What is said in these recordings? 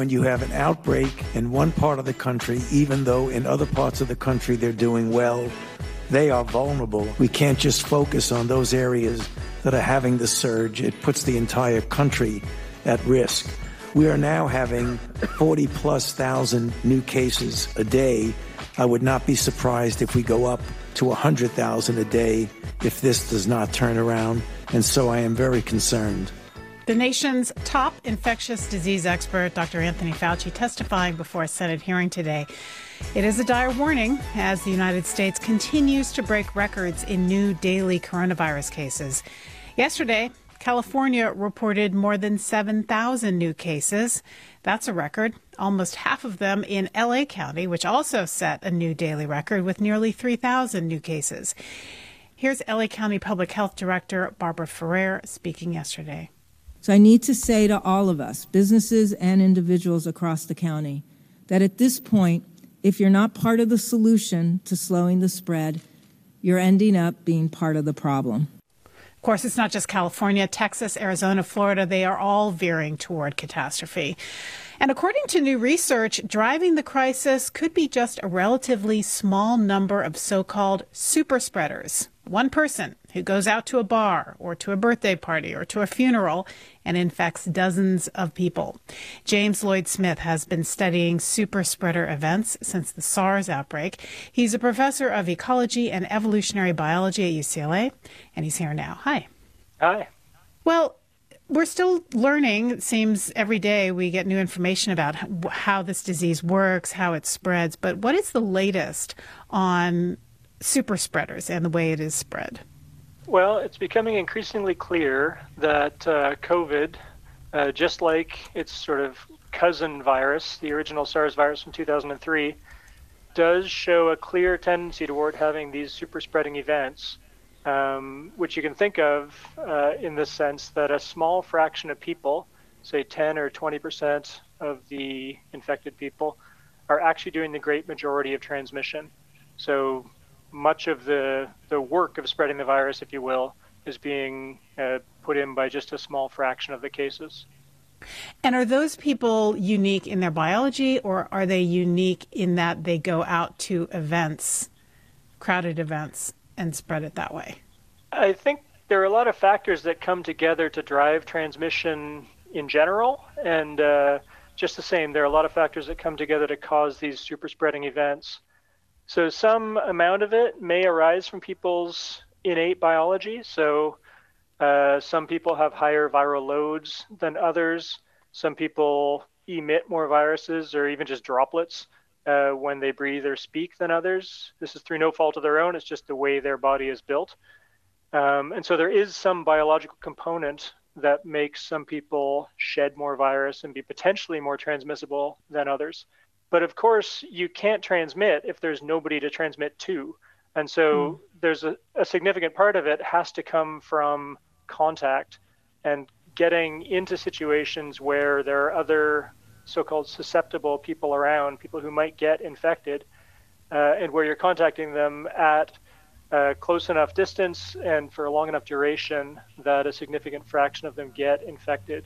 when you have an outbreak in one part of the country, even though in other parts of the country they're doing well, they are vulnerable. We can't just focus on those areas that are having the surge. It puts the entire country at risk. We are now having 40+ thousand new cases a day. I would not be surprised if we go up to 100,000 a day if this does not turn around. And so I am very concerned. The nation's top infectious disease expert, Dr. Anthony Fauci, testifying before a Senate hearing today. It is a dire warning as the United States continues to break records in new daily coronavirus cases. Yesterday, California reported more than 7,000 new cases. That's a record. Almost half of them in LA County, which also set a new daily record with nearly 3,000 new cases. Here's LA County Public Health Director Barbara Ferrer speaking yesterday. So I need to say to all of us, businesses and individuals across the county, that at this point, if you're not part of the solution to slowing the spread, you're ending up being part of the problem. Of course, it's not just California, Texas, Arizona, Florida. They are all veering toward catastrophe. And according to new research, driving the crisis could be just a relatively small number of so-called super spreaders. One person who goes out to a bar or to a birthday party or to a funeral and infects dozens of people. James Lloyd Smith has been studying super spreader events since the SARS outbreak. He's a professor of ecology and evolutionary biology at UCLA, and he's here now. Hi. Hi. Well, we're still learning. It seems every day we get new information about how this disease works, how it spreads. But what is the latest on super spreaders and the way it is spread? Well, it's becoming increasingly clear that COVID, just like its sort of cousin virus, the original SARS virus from 2003, does show a clear tendency toward having these super spreading events, which you can think of in the sense that a small fraction of people, say 10 or 20% of the infected people, are actually doing the great majority of transmission. So much of the work of spreading the virus, if you will, is being put in by just a small fraction of the cases. And are those people unique in their biology, or are they unique in that they go out to events, crowded events, and spread it that way? I think there are a lot of factors that come together to drive transmission in general. And just the same, there are a lot of factors that come together to cause these super spreading events. So some amount of it may arise from people's innate biology. So some people have higher viral loads than others. Some people emit more viruses or even just droplets when they breathe or speak than others. This is through no fault of their own. It's just the way their body is built. And so there is some biological component that makes some people shed more virus and be potentially more transmissible than others. But of course, you can't transmit if there's nobody to transmit to. And so there's a significant part of it has to come from contact and getting into situations where there are other so-called susceptible people around, people who might get infected, and where you're contacting them at close enough distance and for a long enough duration that a significant fraction of them get infected.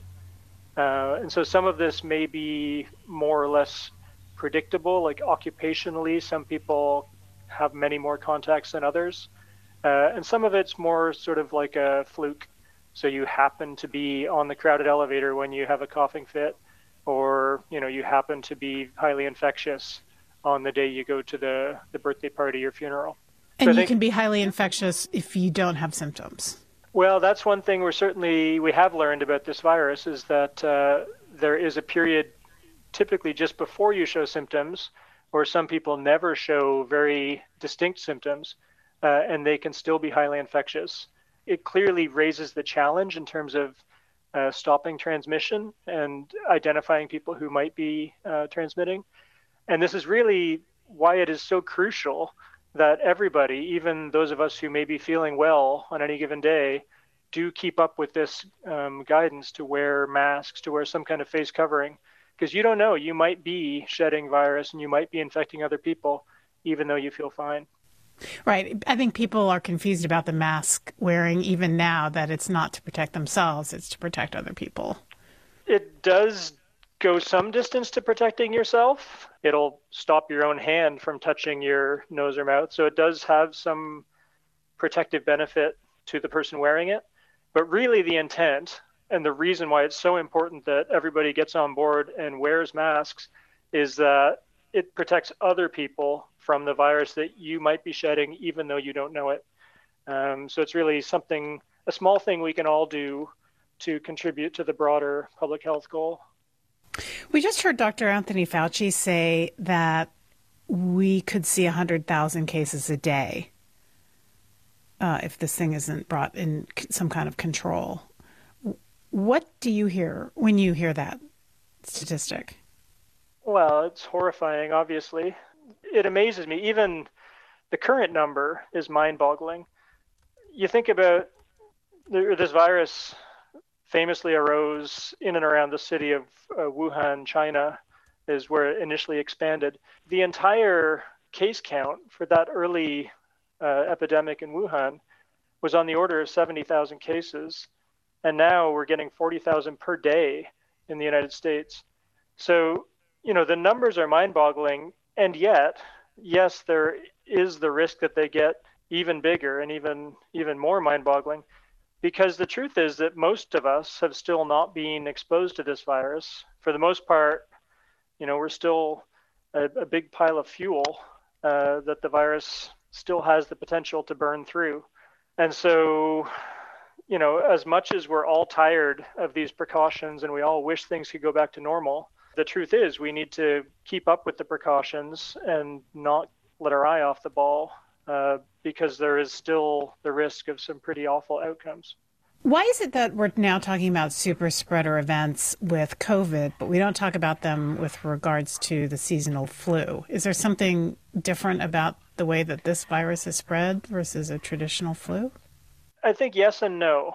And so some of this may be more or less predictable, like occupationally, some people have many more contacts than others. And some of it's more sort of like a fluke. So you happen to be on the crowded elevator when you have a coughing fit, or you happen to be highly infectious on the day you go to the birthday party or funeral. And so you can be highly infectious if you don't have symptoms. Well, that's one thing we have learned about this virus is that there is a period typically just before you show symptoms, or some people never show very distinct symptoms, and they can still be highly infectious. It clearly raises the challenge in terms of stopping transmission and identifying people who might be transmitting. And this is really why it is so crucial that everybody, even those of us who may be feeling well on any given day, do keep up with this guidance to wear masks, to wear some kind of face covering. Because you don't know, you might be shedding virus and you might be infecting other people, even though you feel fine. Right. I think people are confused about the mask wearing even now, that it's not to protect themselves, it's to protect other people. It does go some distance to protecting yourself. It'll stop your own hand from touching your nose or mouth. So it does have some protective benefit to the person wearing it. But really the intent and the reason why it's so important that everybody gets on board and wears masks is that it protects other people from the virus that you might be shedding even though you don't know it. So it's really a small thing we can all do to contribute to the broader public health goal. We just heard Dr. Anthony Fauci say that we could see 100,000 cases a day if this thing isn't brought in some kind of control. What do you hear when you hear that statistic? Well, it's horrifying, obviously. It amazes me. Even the current number is mind-boggling. You think about this virus famously arose in and around the city of Wuhan, China, is where it initially expanded. The entire case count for that early epidemic in Wuhan was on the order of 70,000 cases. And now we're getting 40,000 per day in the United States. So, the numbers are mind-boggling. And yet, yes, there is the risk that they get even bigger and even more mind-boggling. Because the truth is that most of us have still not been exposed to this virus. For the most part, we're still a big pile of fuel that the virus still has the potential to burn through. And so, as much as we're all tired of these precautions and we all wish things could go back to normal, the truth is we need to keep up with the precautions and not let our eye off the ball. Because there is still the risk of some pretty awful outcomes. Why is it that we're now talking about super spreader events with COVID, but we don't talk about them with regards to the seasonal flu? Is there something different about the way that this virus is spread versus a traditional flu? I think yes and no.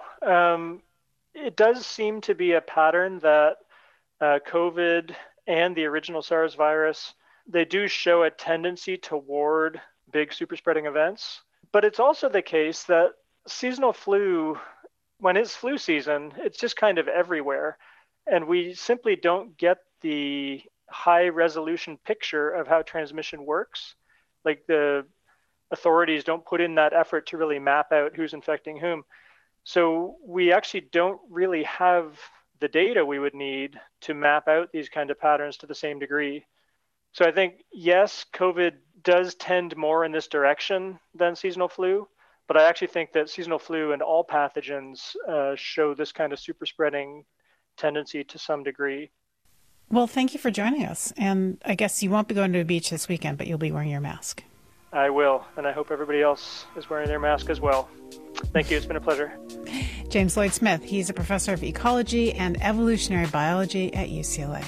It does seem to be a pattern that COVID and the original SARS virus, they do show a tendency toward big super spreading events. But it's also the case that seasonal flu, when it's flu season, it's just kind of everywhere. And we simply don't get the high resolution picture of how transmission works. Like the authorities don't put in that effort to really map out who's infecting whom. So we actually don't really have the data we would need to map out these kind of patterns to the same degree. So I think, yes, COVID does tend more in this direction than seasonal flu, but I actually think that seasonal flu and all pathogens show this kind of super spreading tendency to some degree. Well, thank you for joining us. And I guess you won't be going to a beach this weekend, but you'll be wearing your mask. I will, and I hope everybody else is wearing their mask as well. Thank you. It's been a pleasure. James Lloyd-Smith, he's a professor of ecology and evolutionary biology at UCLA.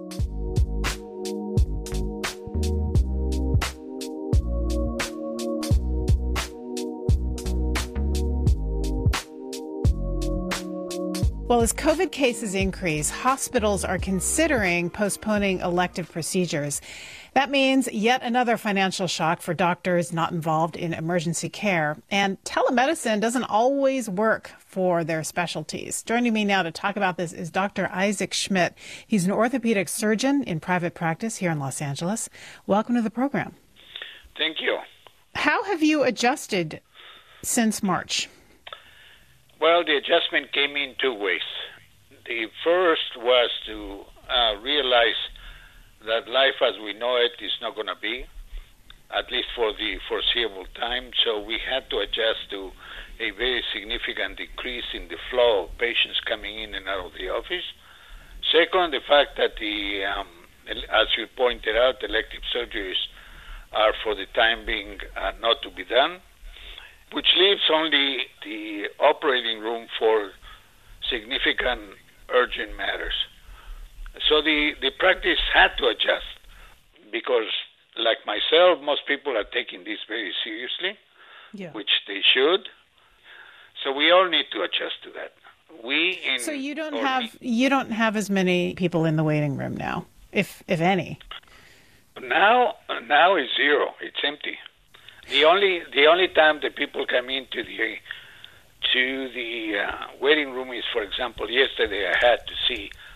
Well, as COVID cases increase, hospitals are considering postponing elective procedures. That means yet another financial shock for doctors not involved in emergency care. And telemedicine doesn't always work for their specialties. Joining me now to talk about this is Dr. Isaac Schmidt. He's an orthopedic surgeon in private practice here in Los Angeles. Welcome to the program. Thank you. How have you adjusted since March? Well, the adjustment came in two ways. The first was to realize that life as we know it is not going to be, at least for the foreseeable time. So we had to adjust to a very significant decrease in the flow of patients coming in and out of the office. Second, the fact that as you pointed out, elective surgeries are for the time being not to be done, which leaves only the operating room for significant urgent matters. So the practice had to adjust because, like myself, most people are taking this very seriously, which they should. So we all need to adjust to that. So you don't have as many people in the waiting room now, if any. Now is zero. It's empty. The only time that people come into the waiting room is, for example, yesterday I had to see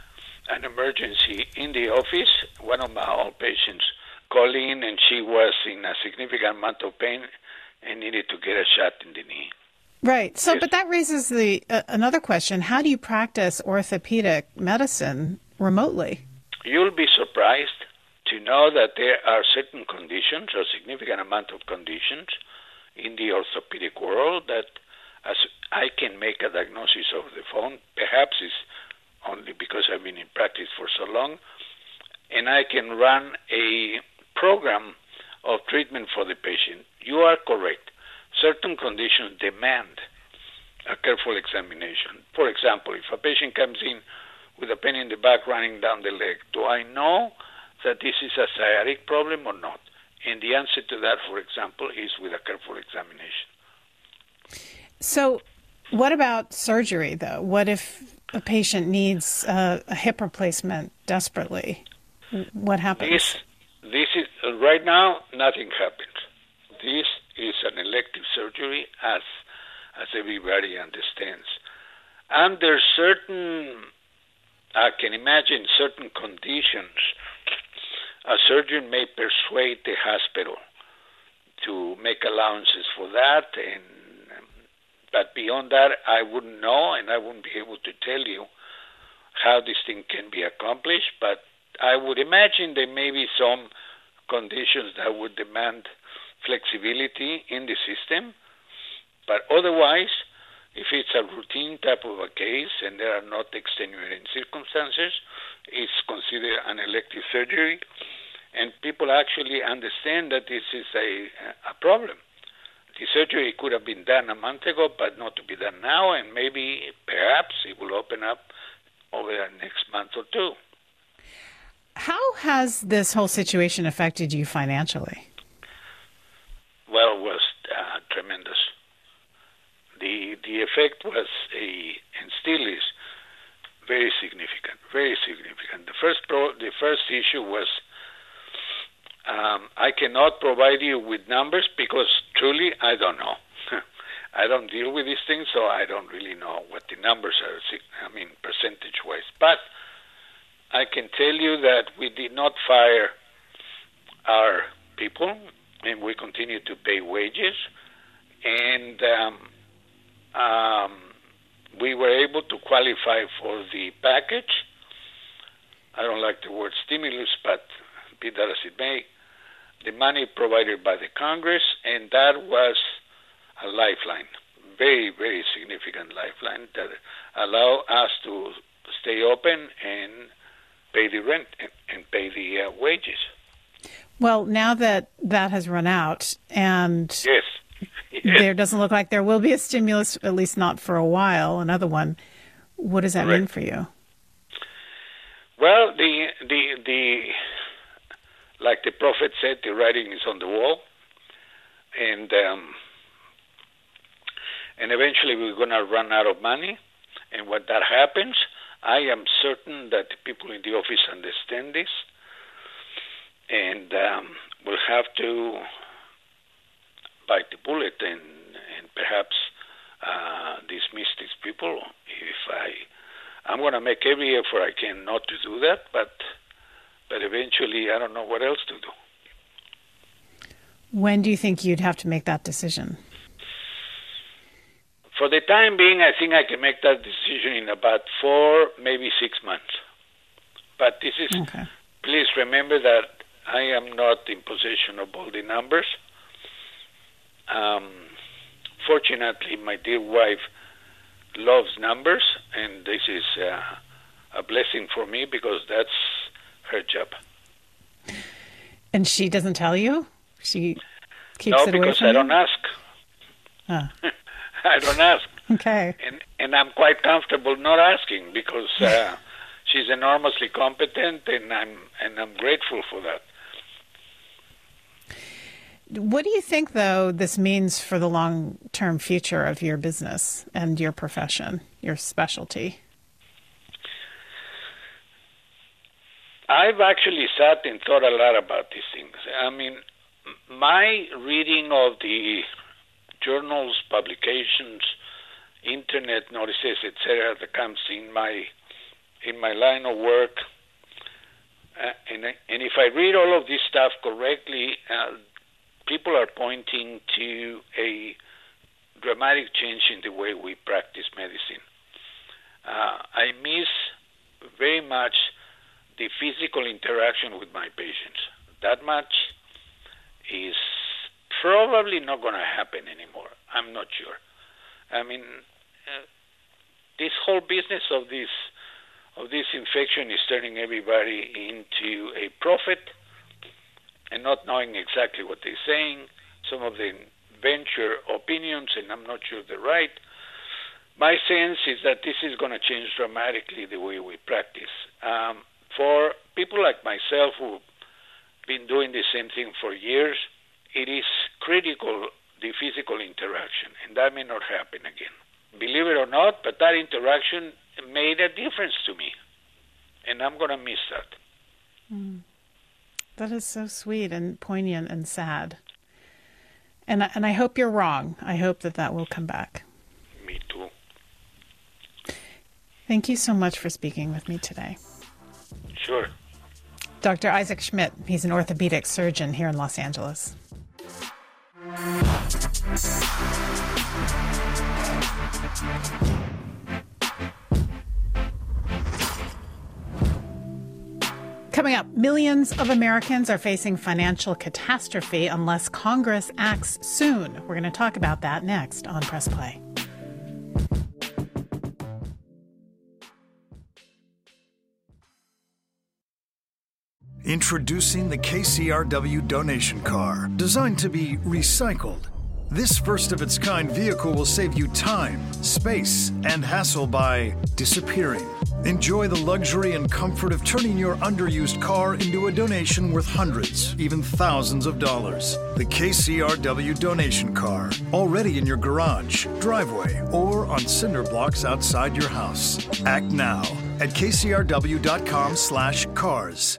an emergency in the office. One of my old patients called in, and she was in a significant amount of pain and needed to get a shot in the knee. Right. So, Yes. but that raises another question. How do you practice orthopedic medicine remotely? You'll be surprised to know that there are certain conditions, a significant amount of conditions in the orthopedic world that as I can make a diagnosis over the phone. Perhaps it's only because I've been in practice for so long, and I can run a program of treatment for the patient. You are correct. Certain conditions demand a careful examination. For example, if a patient comes in with a pain in the back running down the leg, do I know that this is a sciatic problem or not? And the answer to that, for example, is with a careful examination. So what about surgery, though? What if a patient needs a hip replacement desperately? What happens? This is right now, nothing happens. This is an elective surgery, as everybody understands. Under certain, I can imagine certain conditions, a surgeon may persuade the hospital to make allowances for that, but beyond that, I wouldn't know, and I wouldn't be able to tell you how this thing can be accomplished. But I would imagine there may be some conditions that would demand flexibility in the system. But otherwise, if it's a routine type of a case and there are not extenuating circumstances, it's considered an elective surgery. And people actually understand that this is a problem. The surgery could have been done a month ago, but not to be done now, and maybe, perhaps, it will open up over the next month or two. How has this whole situation affected you financially? Well, it was tremendous. The effect was and still is very significant, very significant. The first issue was I cannot provide you with numbers because truly I don't know. I don't deal with these things, so I don't really know what the numbers are, percentage-wise. But I can tell you that we did not fire our people, and we continue to pay wages, and we were able to qualify for the package. I don't like the word stimulus, but be that as it may, the money provided by the Congress, and that was a lifeline, very, very significant lifeline that allowed us to stay open and pay the rent and pay the wages. Well, now that has run out, and Yes. there doesn't look like there will be a stimulus, at least not for a while, another one, what does that mean for you? Well, the like the prophet said, the writing is on the wall, and eventually we're going to run out of money. And when that happens, I am certain that the people in the office understand this, and we'll have to bite the bullet and perhaps dismiss these people. I'm going to make every effort I can not to do that, but eventually I don't know what else to do. When do you think you'd have to make that decision? For the time being, I think I can make that decision in about 4, maybe 6 months. But this is, Okay. Please remember that I am not in possession of all the numbers. Fortunately, my dear wife loves numbers, and this is a blessing for me because that's her job. And she doesn't tell you? She keeps No, it away because from I you? don't ask. Ah, I don't ask. okay. And I'm quite comfortable not asking because she's enormously competent, and I'm grateful for that. What do you think, though, this means for the long-term future of your business and your profession, your specialty? I've actually sat and thought a lot about these things. I mean, my reading of the journals, publications, internet notices, etc., that comes in my in my line of work. And if I read all of this stuff correctly, people are pointing to a dramatic change in the way we practice medicine. I miss very much the physical interaction with my patients. That much is probably not going to happen anymore. I'm not sure. I mean, this whole business of this infection is turning everybody into a prophet and not knowing exactly what they're saying. Some of them venture opinions, and I'm not sure they're right. My sense is that this is going to change dramatically the way we practice. For people like myself who've been doing the same thing for years, it is critical, the physical interaction, and that may not happen again. Believe it or not, but that interaction made a difference to me, and I'm going to miss that. That is so sweet and poignant and sad. And I hope you're wrong. I hope that will come back. Me too. Thank you so much for speaking with me today. Sure. Dr. Isaac Schmidt, he's an orthopedic surgeon here in Los Angeles. Coming up, millions of Americans are facing financial catastrophe unless Congress acts soon. We're going to talk about that next on Press Play. Introducing the KCRW donation car, designed to be recycled. This first-of-its-kind vehicle will save you time, space, and hassle by disappearing. Enjoy the luxury and comfort of turning your underused car into a donation worth hundreds, even thousands of dollars. The KCRW donation car, already in your garage, driveway, or on cinder blocks outside your house. Act now at kcrw.com/cars.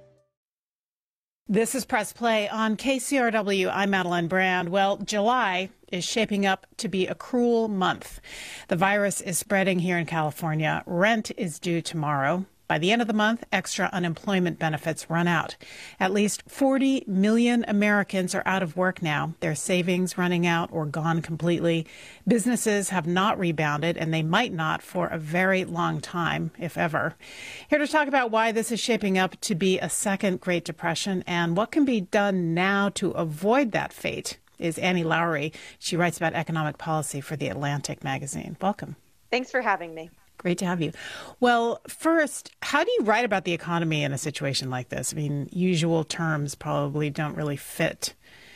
This is Press Play on KCRW. I'm Madeline Brand. Well, July is shaping up to be a cruel month. The virus is spreading here in California. Rent is due tomorrow. By the end of the month, extra unemployment benefits run out. At least 40 million Americans are out of work now, their savings running out or gone completely. Businesses have not rebounded, and they might not for a very long time, if ever. Here to talk about why this is shaping up to be a second Great Depression and what can be done now to avoid that fate is Annie Lowrey. She writes about economic policy for The Atlantic magazine. Welcome. Thanks for having me. Great to have you. Well, first, how do you write about the economy in a situation like this? I mean, usual terms probably don't really fit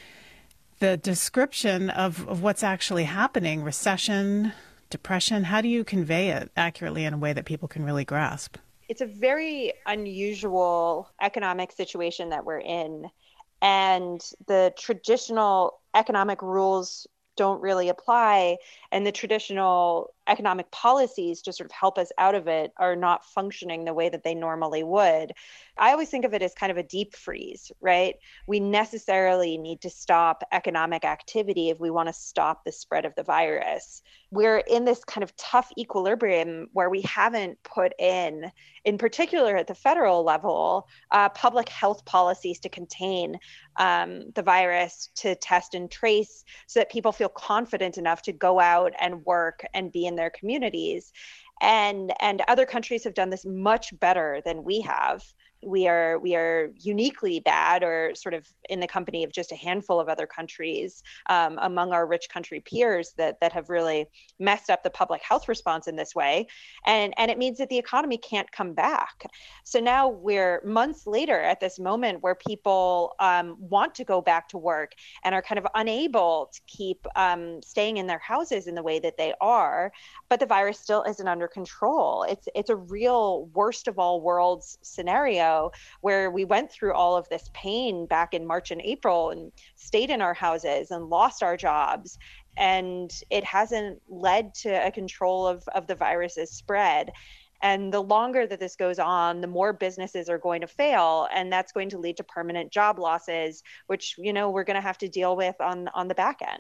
the description of what's actually happening. Recession, depression, how do you convey it accurately in a way that people can really grasp? It's a very unusual economic situation that we're in, and the traditional economic rules don't really apply, and the traditional economic policies to sort of help us out of it are not functioning the way that they normally would. I always think of it as kind of a deep freeze, right? We necessarily need to stop economic activity if we want to stop the spread of the virus. We're in this kind of tough equilibrium where we haven't put in particular at the federal level, public health policies to contain the virus, to test and trace so that people feel confident enough to go out and work and be in their communities. And other countries have done this much better than we have. We are uniquely bad, or sort of in the company of just a handful of other countries among our rich country peers that have really messed up the public health response in this way. And it means that the economy can't come back. So now we're months later at this moment where people want to go back to work and are kind of unable to keep staying in their houses in the way that they are, but the virus still isn't under control. It's a real worst of all worlds scenario where we went through all of this pain back in March and April and stayed in our houses and lost our jobs. And it hasn't led to a control of the virus's spread. And the longer that this goes on, the more businesses are going to fail. And that's going to lead to permanent job losses, which, we're going to have to deal with on the back end.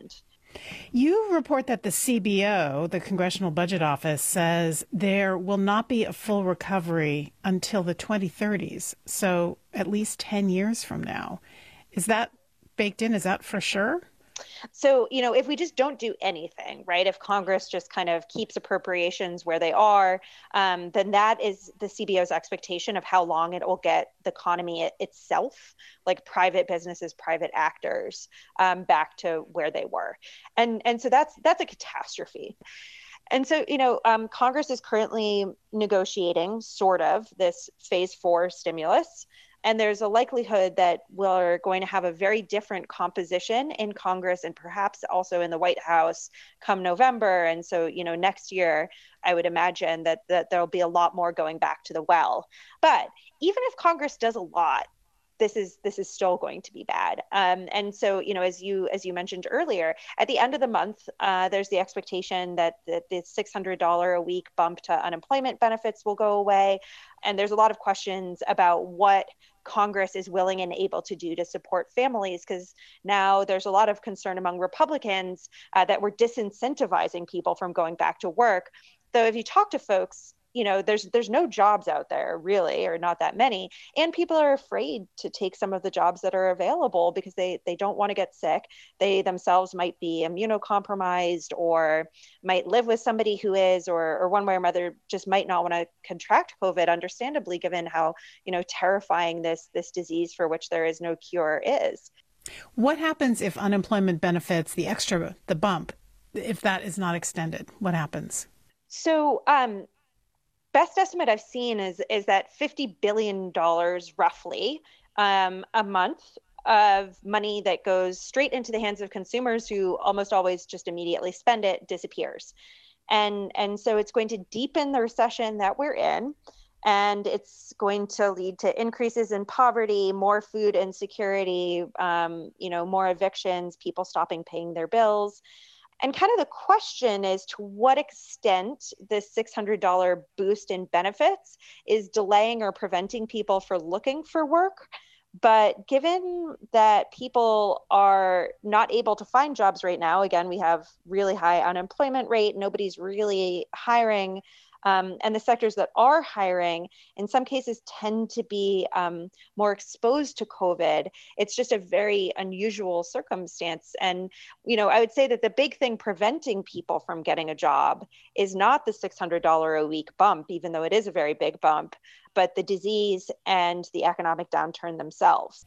You report that the CBO, the Congressional Budget Office, says there will not be a full recovery until the 2030s, so at least 10 years from now. Is that baked in? Is that for sure? So, if we just don't do anything, right, if Congress just kind of keeps appropriations where they are, then that is the CBO's expectation of how long it will get the economy itself, like private businesses, private actors, back to where they were. And so that's a catastrophe. And so, Congress is currently negotiating sort of this phase 4 stimulus. And there's a likelihood that we're going to have a very different composition in Congress and perhaps also in the White House come November. And so, next year, I would imagine that there'll be a lot more going back to the well. But even if Congress does a lot, this is still going to be bad. And so, as you mentioned earlier, at the end of the month, there's the expectation that the $600 a week bump to unemployment benefits will go away. And there's a lot of questions about what Congress is willing and able to do to support families, because now there's a lot of concern among Republicans that we're disincentivizing people from going back to work. Though if you talk to folks, there's no jobs out there really, or not that many. And people are afraid to take some of the jobs that are available because they don't want to get sick. They themselves might be immunocompromised or might live with somebody who is, or one way or another just might not want to contract COVID, understandably, given how, terrifying this disease for which there is no cure is. What happens if unemployment benefits, the bump, if that is not extended? What happens? So, best estimate I've seen is that $50 billion roughly a month of money that goes straight into the hands of consumers who almost always just immediately spend it disappears. And so it's going to deepen the recession that we're in. And it's going to lead to increases in poverty, more food insecurity, more evictions, people stopping paying their bills. And kind of the question is to what extent this $600 boost in benefits is delaying or preventing people from looking for work. But given that people are not able to find jobs right now, again, we have really high unemployment rate, nobody's really hiring. And the sectors that are hiring, in some cases, tend to be more exposed to COVID. It's just a very unusual circumstance. And, I would say that the big thing preventing people from getting a job is not the $600 a week bump, even though it is a very big bump, but the disease and the economic downturn themselves.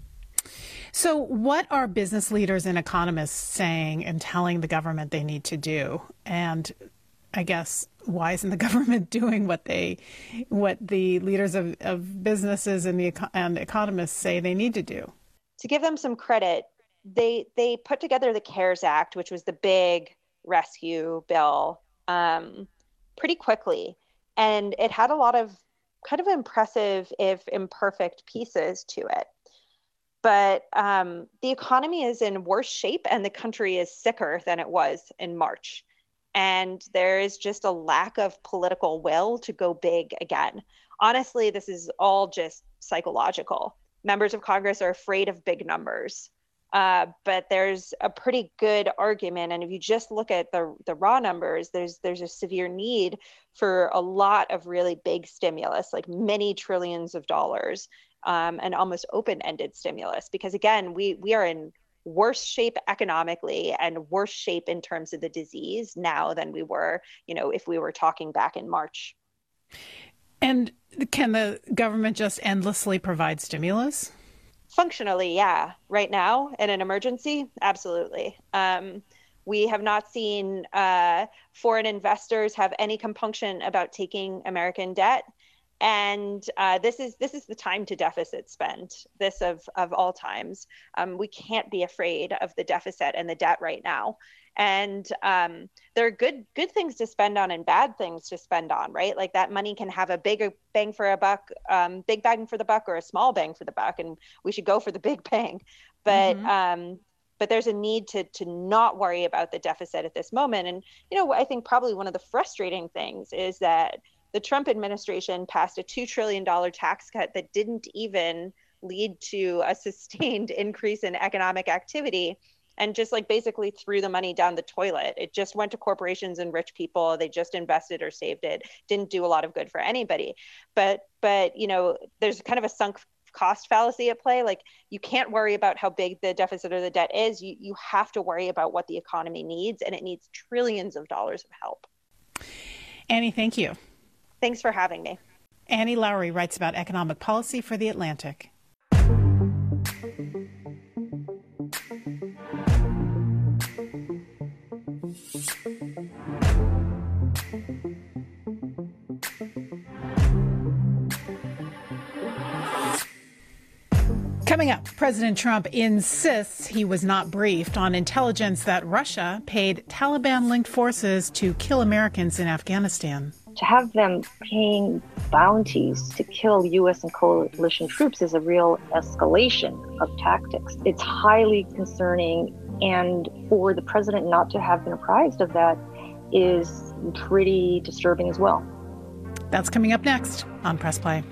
So what are business leaders and economists saying and telling the government they need to do? And I guess, why isn't the government doing what the leaders of businesses and economists say they need to do? To give them some credit, they put together the CARES Act, which was the big rescue bill, pretty quickly. And it had a lot of kind of impressive, if imperfect, pieces to it. But the economy is in worse shape and the country is sicker than it was in March. And there is just a lack of political will to go big again. Honestly, this is all just psychological. Members of Congress are afraid of big numbers. But there's a pretty good argument. And if you just look at the raw numbers, there's a severe need for a lot of really big stimulus, like many trillions of dollars, and almost open-ended stimulus. Because again, we are in worse shape economically and worse shape in terms of the disease now than we were, if we were talking back in March. And can the government just endlessly provide stimulus? Functionally, yeah. Right now, in an emergency, absolutely. We have not seen foreign investors have any compunction about taking American debt. And this is the time to deficit spend, this of all times. We can't be afraid of the deficit and the debt right now. And there are good things to spend on and bad things to spend on, right? Like that money can have a big bang for the buck, or a small bang for the buck, and we should go for the big bang. But but there's a need to not worry about the deficit at this moment. And I think probably one of the frustrating things is that the Trump administration passed a $2 trillion tax cut that didn't even lead to a sustained increase in economic activity. and just like basically threw the money down the toilet. It just went to corporations and rich people. They just invested or saved it. Didn't do a lot of good for anybody. But there's kind of a sunk cost fallacy at play. Like, you can't worry about how big the deficit or the debt is. You have to worry about what the economy needs, and it needs trillions of dollars of help. Annie, thank you. Thanks for having me. Annie Lowrey writes about economic policy for The Atlantic. Coming up, President Trump insists he was not briefed on intelligence that Russia paid Taliban-linked forces to kill Americans in Afghanistan. To have them paying bounties to kill U.S. and coalition troops is a real escalation of tactics. It's highly concerning, and for the president not to have been apprised of that is pretty disturbing as well. That's coming up next on Press Play.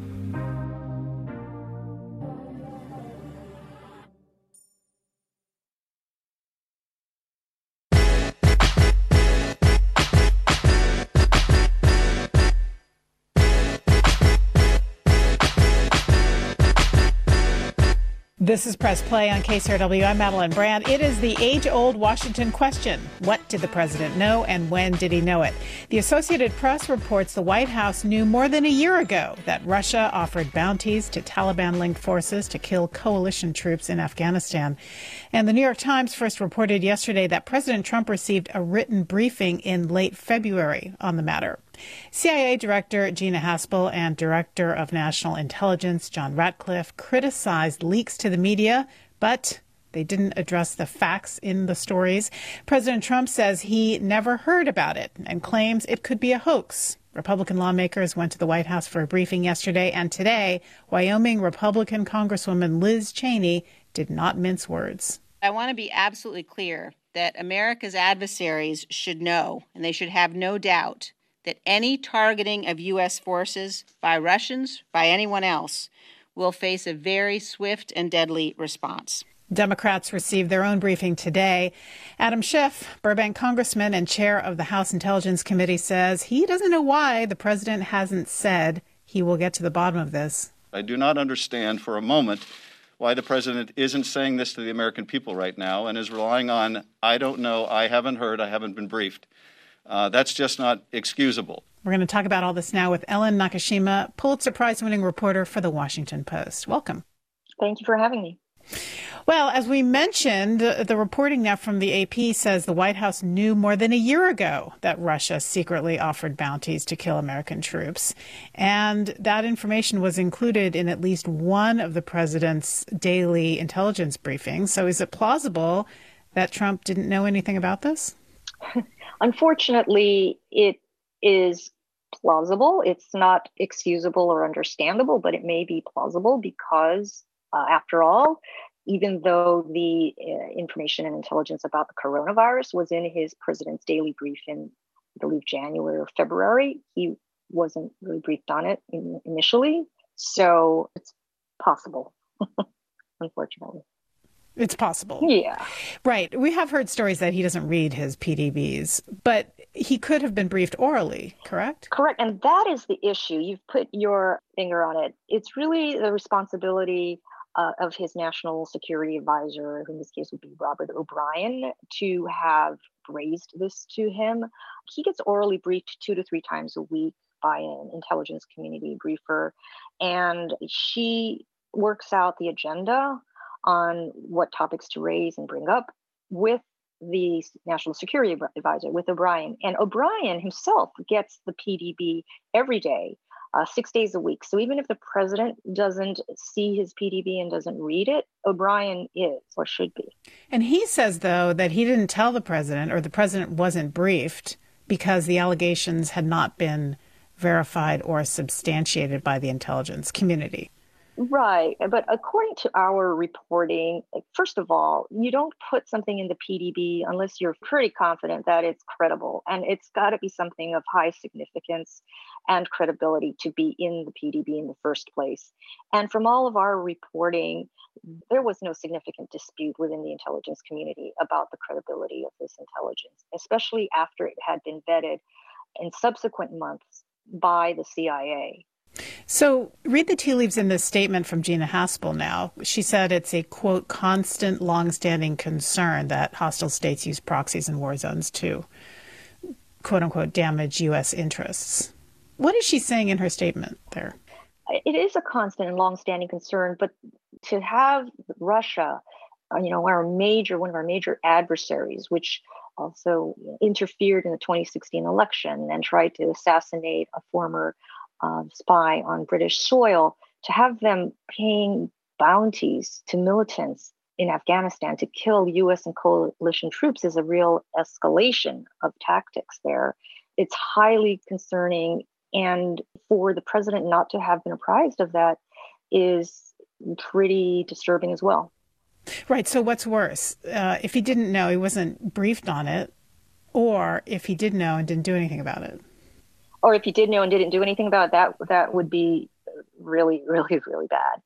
This is Press Play on KCRW. I'm Madeline Brand. It is the age-old Washington question. What did the president know, and when did he know it? The Associated Press reports the White House knew more than a year ago that Russia offered bounties to Taliban-linked forces to kill coalition troops in Afghanistan. And the New York Times first reported yesterday that President Trump received a written briefing in late February on the matter. CIA Director Gina Haspel and Director of National Intelligence John Ratcliffe criticized leaks to the media, but they didn't address the facts in the stories. President Trump says he never heard about it and claims it could be a hoax. Republican lawmakers went to the White House for a briefing yesterday, and today, Wyoming Republican Congresswoman Liz Cheney did not mince words. I want to be absolutely clear that America's adversaries should know, and they should have no doubt, that any targeting of U.S. forces by Russians, by anyone else, will face a very swift and deadly response. Democrats received their own briefing today. Adam Schiff, Burbank congressman and chair of the House Intelligence Committee, says he doesn't know why the president hasn't said he will get to the bottom of this. I do not understand for a moment why the president isn't saying this to the American people right now and is relying on, I don't know, I haven't heard, I haven't been briefed. That's just not excusable. We're going to talk about all this now with Ellen Nakashima, Pulitzer Prize-winning reporter for The Washington Post. Welcome. Thank you for having me. Well, as we mentioned, the reporting now from the AP says the White House knew more than a year ago that Russia secretly offered bounties to kill American troops. And that information was included in at least one of the president's daily intelligence briefings. So is it plausible that Trump didn't know anything about this? Unfortunately, it is plausible. It's not excusable or understandable, but it may be plausible because, after all, even though the information and intelligence about the coronavirus was in his president's daily brief in, I believe, January or February, he wasn't really briefed on it initially. So it's possible, unfortunately. It's possible. Yeah. Right. We have heard stories that he doesn't read his PDBs, but he could have been briefed orally, correct? Correct. And that is the issue. You've put your finger on it. It's really the responsibility of his national security advisor, who in this case would be Robert O'Brien, to have raised this to him. He gets orally briefed 2 to 3 times a week by an intelligence community briefer, and she works out the agenda on what topics to raise and bring up with the national security advisor, with O'Brien. And O'Brien himself gets the PDB every day, 6 days a week. So even if the president doesn't see his PDB and doesn't read it, O'Brien is, or should be. And he says, though, that he didn't tell the president, or the president wasn't briefed, because the allegations had not been verified or substantiated by the intelligence community. Right. But according to our reporting, first of all, you don't put something in the PDB unless you're pretty confident that it's credible. And it's got to be something of high significance and credibility to be in the PDB in the first place. And from all of our reporting, there was no significant dispute within the intelligence community about the credibility of this intelligence, especially after it had been vetted in subsequent months by the CIA. So read the tea leaves in this statement from Gina Haspel now. She said it's a, quote, constant, longstanding concern that hostile states use proxies in war zones to, quote unquote, damage U.S. interests. What is she saying in her statement there? It is a constant and longstanding concern, but to have Russia, one of our major adversaries, which also interfered in the 2016 election and tried to assassinate a former spy on British soil, to have them paying bounties to militants in Afghanistan to kill U.S. and coalition troops is a real escalation of tactics there. It's highly concerning. And for the president not to have been apprised of that is pretty disturbing as well. Right. So what's worse? If he didn't know, he wasn't briefed on it, or if he did know and didn't do anything about it? Or if he did know and didn't do anything about it, that would be really, really, really bad.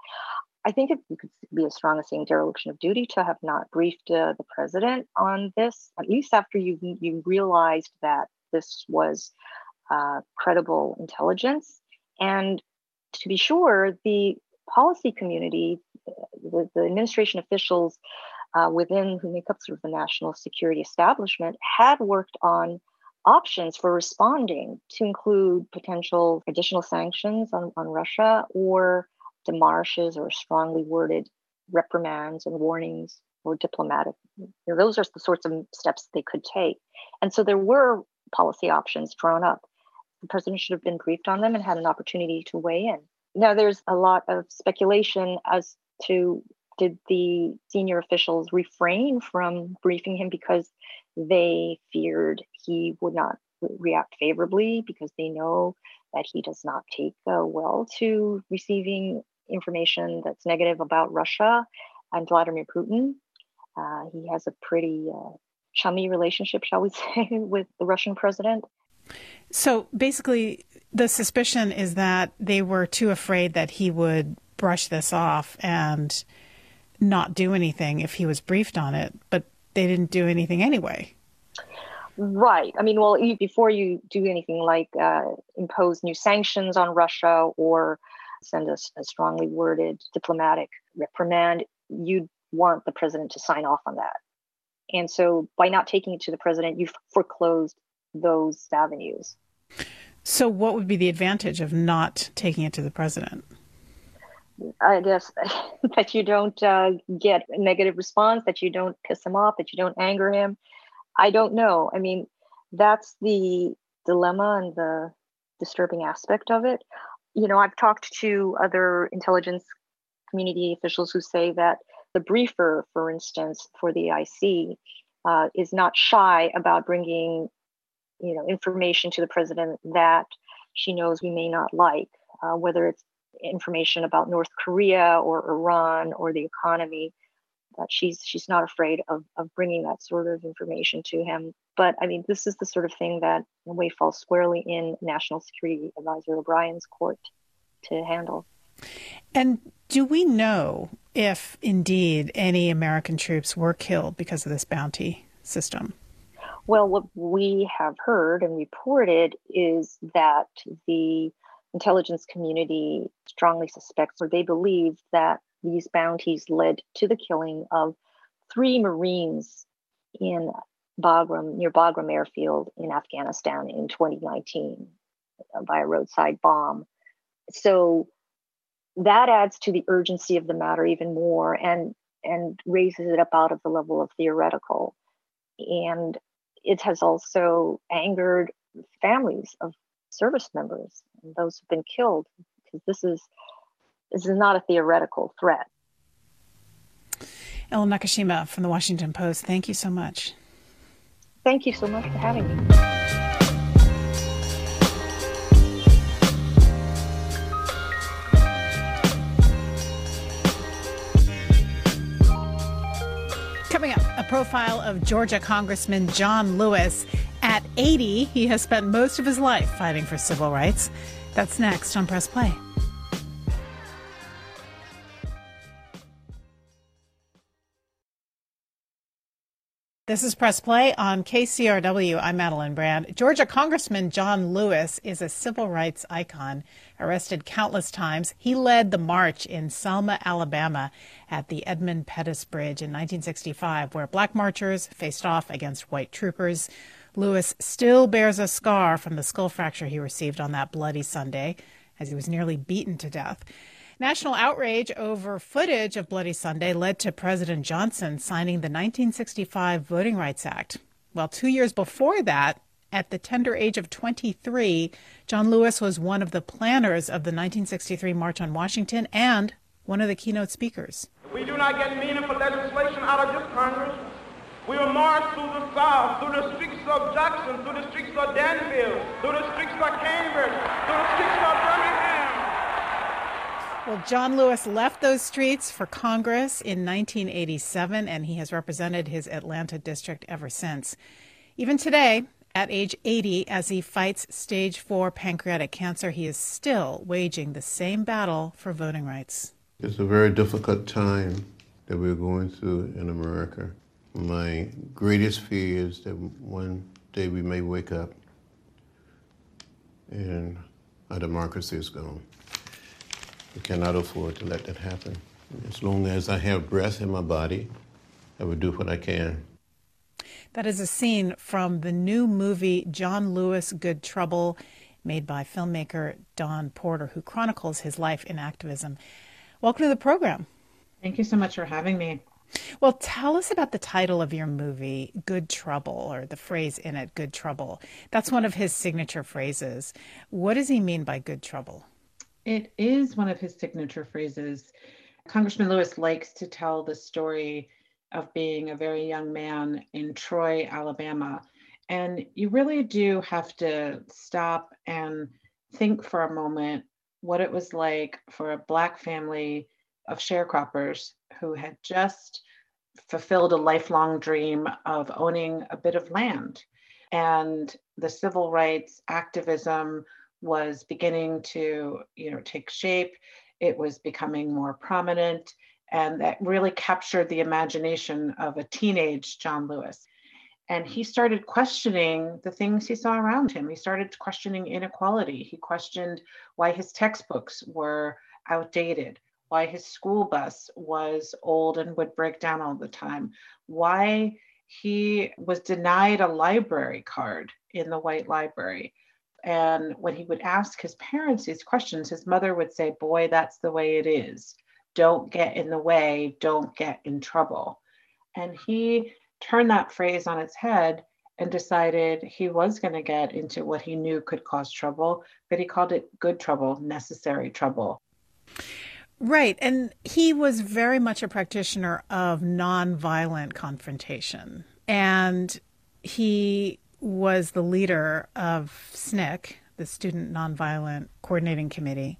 I think it could be as strong as saying dereliction of duty to have not briefed the president on this, at least after you realized that this was credible intelligence. And to be sure, the policy community, the administration officials within who make up sort of the national security establishment had worked on options for responding, to include potential additional sanctions on Russia or demarches or strongly worded reprimands and warnings or diplomatic. Those are the sorts of steps they could take. And so there were policy options drawn up. The president should have been briefed on them and had an opportunity to weigh in. Now, there's a lot of speculation as to, did the senior officials refrain from briefing him because they feared he would not react favorably, because they know that he does not take well to receiving information that's negative about Russia and Vladimir Putin. He has a pretty chummy relationship, shall we say, with the Russian president. So basically, the suspicion is that they were too afraid that he would brush this off and not do anything if he was briefed on it, but they didn't do anything anyway. Right. I mean, well, before you do anything like impose new sanctions on Russia or send a strongly worded diplomatic reprimand, you'd want the president to sign off on that. And so by not taking it to the president, you've foreclosed those avenues. So what would be the advantage of not taking it to the president? I guess that you don't get a negative response, that you don't piss him off, that you don't anger him. I don't know. I mean, that's the dilemma and the disturbing aspect of it. I've talked to other intelligence community officials who say that the briefer, for instance, for the IC is not shy about bringing, information to the president that she knows we may not like, whether it's information about North Korea or Iran or the economy, that she's not afraid of bringing that sort of information to him. But I mean, this is the sort of thing that in a way falls squarely in National Security Advisor O'Brien's court to handle. And do we know if indeed any American troops were killed because of this bounty system? Well, what we have heard and reported is that the intelligence community strongly suspects, or they believe, that these bounties led to the killing of 3 Marines in Bagram, near Bagram Airfield in Afghanistan in 2019 by a roadside bomb. So that adds to the urgency of the matter even more and raises it up out of the level of theoretical. And it has also angered families of service members and those who've been killed, because this is not a theoretical threat. Ellen Nakashima from the Washington Post, thank you so much. Thank you so much for having me. profile of Georgia Congressman John Lewis. At 80, he has spent most of his life fighting for civil rights. That's next on Press Play. This is Press Play on KCRW. I'm Madeline Brand. Georgia Congressman John Lewis is a civil rights icon, arrested countless times. He led the march in Selma, Alabama at the Edmund Pettus Bridge in 1965, where black marchers faced off against white troopers. Lewis still bears a scar from the skull fracture he received on that bloody Sunday, as he was nearly beaten to death. National outrage over footage of Bloody Sunday led to President Johnson signing the 1965 Voting Rights Act. Well, 2 years before that, at the tender age of 23, John Lewis was one of the planners of the 1963 March on Washington and one of the keynote speakers. If we do not get meaningful legislation out of this Congress, we will march through the South, through the streets of Jackson, through the streets of Danville, through the streets of Cambridge, through the streets of Birmingham. Well, John Lewis left those streets for Congress in 1987, and he has represented his Atlanta district ever since. Even today, at age 80, as he fights stage 4 pancreatic cancer, he is still waging the same battle for voting rights. It's a very difficult time that we're going through in America. My greatest fear is that one day we may wake up and our democracy is gone. We cannot afford to let that happen. As long as I have breath in my body, I will do what I can. That is a scene from the new movie John Lewis, Good Trouble, made by filmmaker Don Porter, who chronicles his life in activism. Welcome to the program. Thank you so much for having me. Well, tell us about the title of your movie, Good Trouble, or the phrase in it, Good Trouble. That's one of his signature phrases. What does he mean by good trouble? It is one of his signature phrases. Congressman Lewis likes to tell the story of being a very young man in Troy, Alabama. And you really do have to stop and think for a moment what it was like for a Black family of sharecroppers who had just fulfilled a lifelong dream of owning a bit of land. And the civil rights activism was beginning to, take shape. It was becoming more prominent, and that really captured the imagination of a teenage John Lewis. And he started questioning the things he saw around him. He started questioning inequality. He questioned why his textbooks were outdated, why his school bus was old and would break down all the time, why he was denied a library card in the white library. And when he would ask his parents these questions, his mother would say, "Boy, that's the way it is. Don't get in the way, don't get in trouble." And he turned that phrase on its head and decided he was going to get into what he knew could cause trouble, but he called it good trouble, necessary trouble. Right. And he was very much a practitioner of nonviolent confrontation. And he was the leader of SNCC, the Student Nonviolent Coordinating Committee.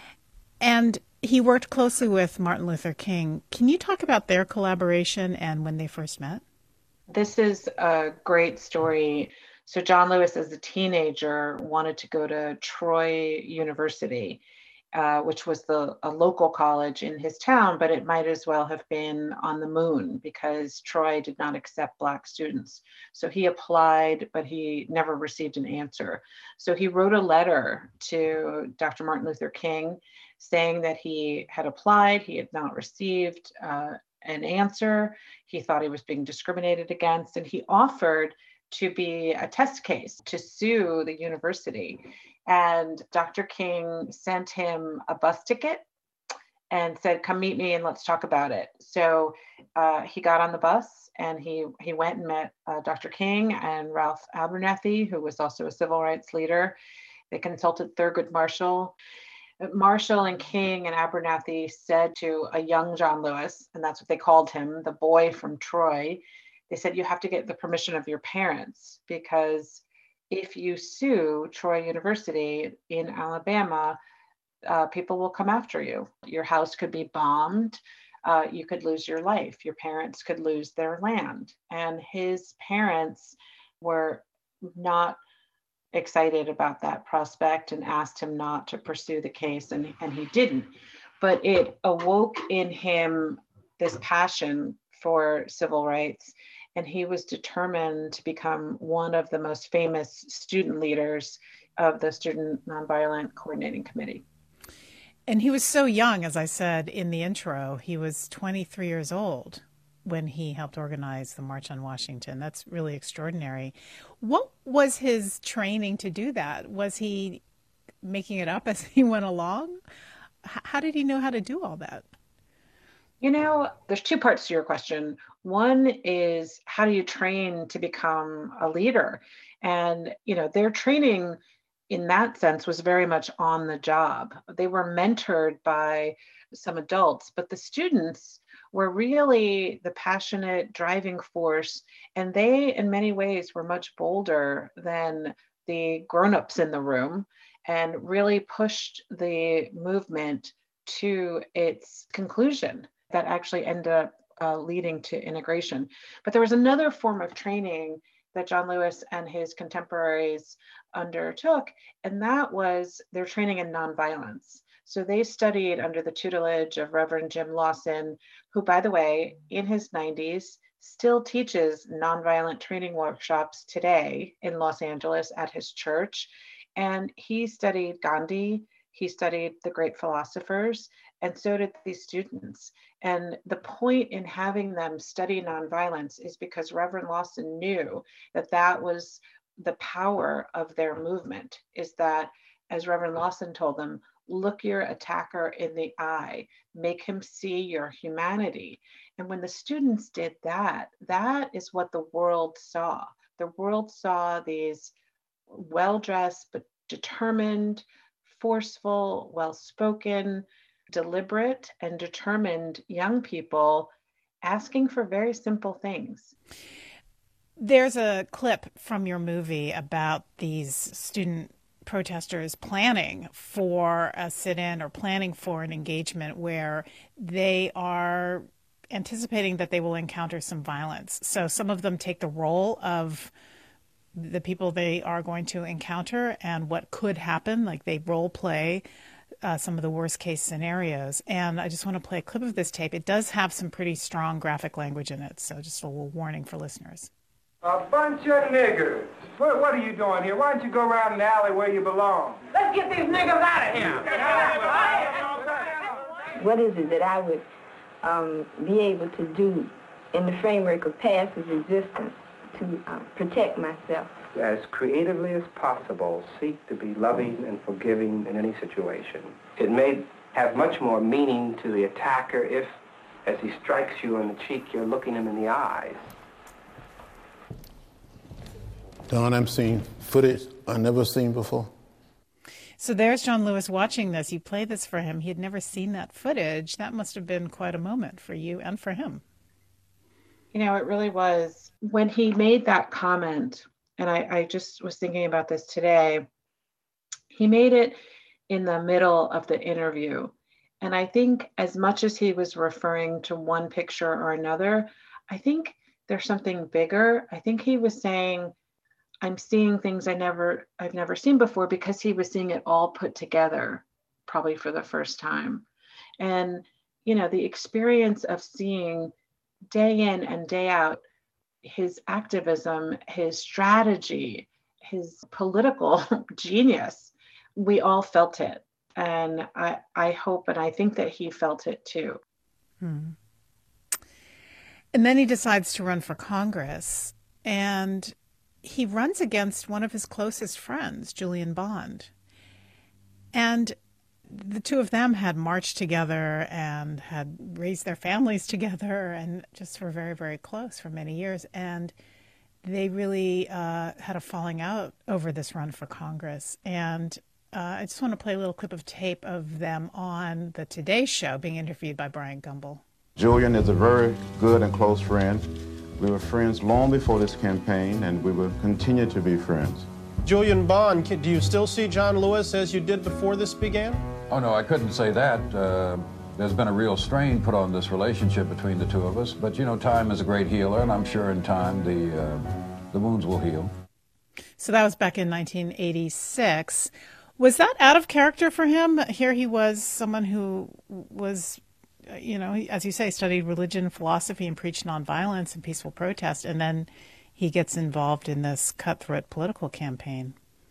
And he worked closely with Martin Luther King. Can you talk about their collaboration and when they first met? This is a great story. So John Lewis, as a teenager, wanted to go to Troy University, which was a local college in his town, but it might as well have been on the moon because Troy did not accept Black students. So he applied, but he never received an answer. So he wrote a letter to Dr. Martin Luther King saying that he had applied, he had not received an answer. He thought he was being discriminated against, and he offered to be a test case to sue the university. And Dr. King sent him a bus ticket and said, "Come meet me and let's talk about it." So he got on the bus and he went and met Dr. King and Ralph Abernathy, who was also a civil rights leader. They consulted Thurgood Marshall. Marshall and King and Abernathy said to a young John Lewis, and that's what they called him, the boy from Troy, they said, "You have to get the permission of your parents, because if you sue Troy University in Alabama, people will come after you. Your house could be bombed. you could lose your life. Your parents could lose their land. And his parents were not excited about that prospect and asked him not to pursue the case, and he didn't. But it awoke in him this passion for civil rights, and he was determined to become one of the most famous student leaders of the Student Nonviolent Coordinating Committee. And he was so young, as I said in the intro. He was 23 years old when he helped organize the March on Washington. That's really extraordinary. What was his training to do that? Was he making it up as he went along? How did he know how to do all that? You know, there's two parts to your question. One is, how do you train to become a leader? And, their training in that sense was very much on the job. They were mentored by some adults, but the students were really the passionate driving force. And they, in many ways, were much bolder than the grown-ups in the room and really pushed the movement to its conclusion that actually ended up leading to integration. But there was another form of training that John Lewis and his contemporaries undertook, and that was their training in nonviolence. So they studied under the tutelage of Reverend Jim Lawson, who, by the way, in his 90s, still teaches nonviolent training workshops today in Los Angeles at his church. And he studied Gandhi, he studied the great philosophers, and so did these students. And the point in having them study nonviolence is because Reverend Lawson knew that that was the power of their movement, is that, as Reverend Lawson told them, look your attacker in the eye, make him see your humanity. And when the students did that, that is what the world saw. The world saw these well-dressed but determined, forceful, well-spoken, deliberate, and determined young people asking for very simple things. There's a clip from your movie about these student protesters planning for a sit-in or planning for an engagement where they are anticipating that they will encounter some violence. So some of them take the role of the people they are going to encounter and what could happen, like they role play some of the worst case scenarios. And I just want to play a clip of this tape. It does have some pretty strong graphic language in it, so just a little warning for listeners. A bunch of niggers. What are you doing here? Why don't you go around in the alley where you belong? Let's get these niggers out of here. What is it that I would be able to do in the framework of past existence to protect myself? As creatively as possible, seek to be loving and forgiving in any situation. It may have much more meaning to the attacker if, as he strikes you on the cheek, you're looking him in the eyes. Don, I'm seeing footage I've never seen before. So there's John Lewis watching this. You play this for him. He had never seen that footage. That must have been quite a moment for you and for him. It really was. When he made that comment, and I just was thinking about this today, he made it in the middle of the interview. And I think as much as he was referring to one picture or another, I think there's something bigger. I think he was saying, I'm seeing things I've never seen before, because he was seeing it all put together, probably for the first time. And, the experience of seeing day in and day out his activism, his strategy, his political genius, we all felt it. And I hope and I think that he felt it too. And then he decides to run for Congress, and he runs against one of his closest friends, Julian Bond. And the two of them had marched together and had raised their families together and just were very, very close for many years. And they really had a falling out over this run for Congress. And I just want to play a little clip of tape of them on the Today Show being interviewed by Brian Gumbel. Julian is a very good and close friend. We were friends long before this campaign, and we will continue to be friends. Julian Bond, do you still see John Lewis as you did before this began? Oh, no, I couldn't say that. There's been a real strain put on this relationship between the two of us, but time is a great healer, and I'm sure in time the wounds will heal. So that was back in 1986. Was that out of character for him? Here he was, someone who was, as you say, studied religion, philosophy, and preached nonviolence and peaceful protest, and then he gets involved in this cutthroat political campaign.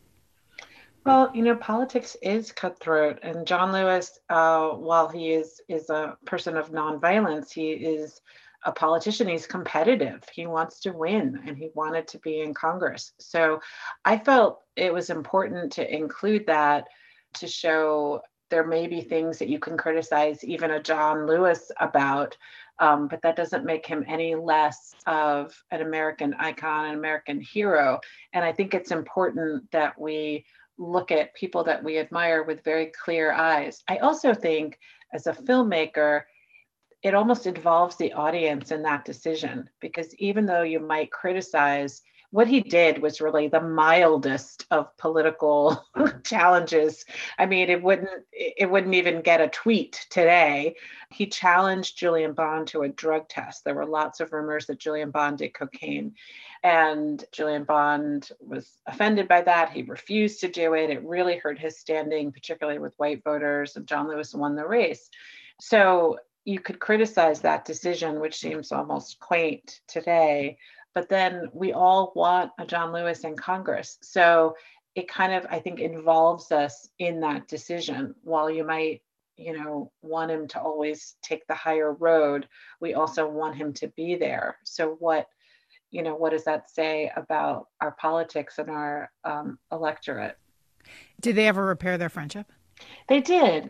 Well, politics is cutthroat, and John Lewis, while he is a person of nonviolence, he is a politician. He's competitive. He wants to win, and he wanted to be in Congress. So I felt it was important to include that to show there may be things that you can criticize even a John Lewis about, but that doesn't make him any less of an American icon, an American hero. And I think it's important that we look at people that we admire with very clear eyes. I also think as a filmmaker, it almost involves the audience in that decision, because even though you might criticize, what he did was really the mildest of political challenges. I mean, it wouldn't even get a tweet today. He challenged Julian Bond to a drug test. There were lots of rumors that Julian Bond did cocaine, and Julian Bond was offended by that. He refused to do it. It really hurt his standing, particularly with white voters, and John Lewis won the race. So you could criticize that decision, which seems almost quaint today, but then we all want a John Lewis in Congress. So it kind of, I think, involves us in that decision. While you might, want him to always take the higher road, we also want him to be there. So what does that say about our politics and our electorate? Did they ever repair their friendship? They did.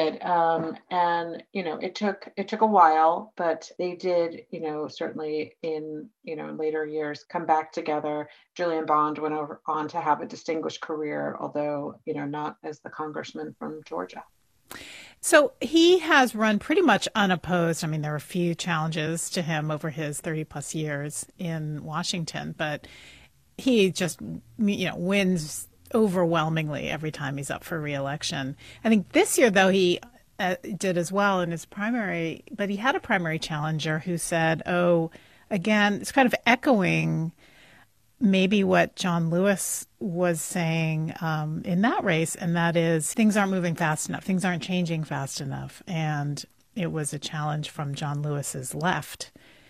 And, it took a while, but they did, certainly in, later years come back together. Julian Bond went on to have a distinguished career, although, not as the congressman from Georgia. So he has run pretty much unopposed. I mean, there are a few challenges to him over his 30 plus years in Washington, but he just, wins overwhelmingly every time he's up for re-election. I think this year, though, he did as well in his primary, but he had a primary challenger who said, again, it's kind of echoing maybe what John Lewis was saying in that race, and that is things aren't moving fast enough. Things aren't changing fast enough. And it was a challenge from John Lewis's left.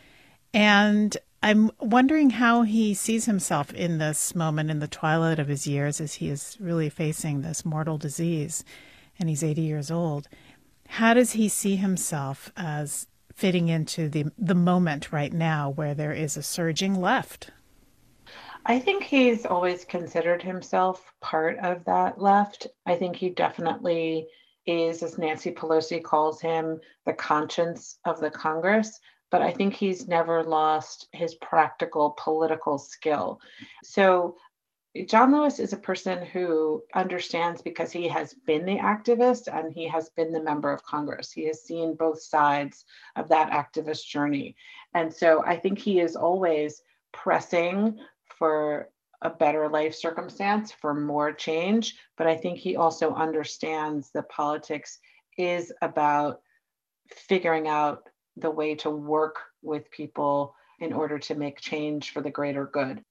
And I'm wondering how he sees himself in this moment in the twilight of his years as he is really facing this mortal disease, and he's 80 years old. How does he see himself as fitting into the moment right now where there is a surging left? I think he's always considered himself part of that left. I think he definitely is, as Nancy Pelosi calls him, the conscience of the Congress. But I think he's never lost his practical political skill. So John Lewis is a person who understands, because he has been the activist and he has been the member of Congress. He has seen both sides of that activist journey. And so I think he is always pressing for a better life circumstance, for more change. But I think he also understands that politics is about figuring out the way to work with people in order to make change for the greater good.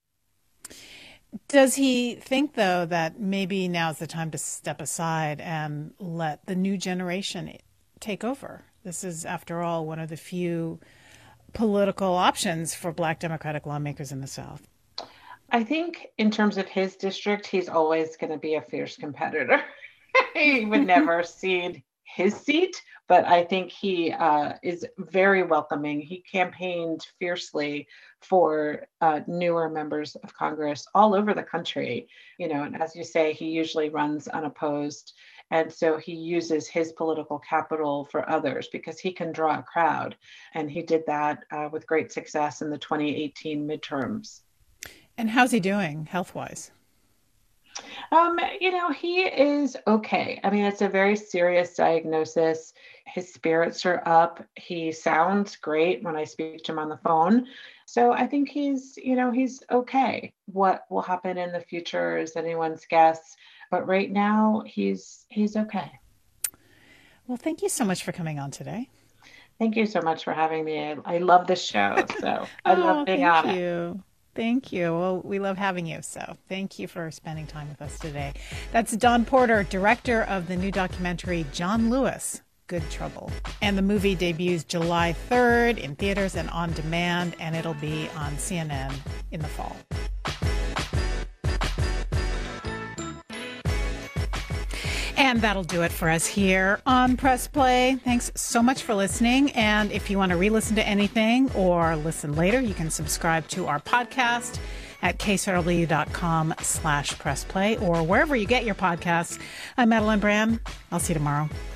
Does he think, though, that maybe now's the time to step aside and let the new generation take over? This is, after all, one of the few political options for Black Democratic lawmakers in the South. I think in terms of his district, he's always going to be a fierce competitor. He would never cede his seat, but I think he is very welcoming. He campaigned fiercely for newer members of Congress all over the country. And as you say, he usually runs unopposed. And so he uses his political capital for others because he can draw a crowd. And he did that with great success in the 2018 midterms. And how's he doing health-wise? He is okay. I mean, it's a very serious diagnosis. His spirits are up. He sounds great when I speak to him on the phone. So I think he's okay. What will happen in the future is anyone's guess. But right now, he's okay. Well, thank you so much for coming on today. Thank you so much for having me. I love the show, so I love being on it. Thank you. Well, we love having you, so thank you for spending time with us today. That's Dawn Porter, director of the new documentary John Lewis, Good Trouble. And the movie debuts July 3rd in theaters and on demand, and it'll be on CNN in the fall. And that'll do it for us here on Press Play. Thanks so much for listening. And if you want to re-listen to anything or listen later, you can subscribe to our podcast at kcrw.com/pressplay or wherever you get your podcasts. I'm Madeline Brand. I'll see you tomorrow.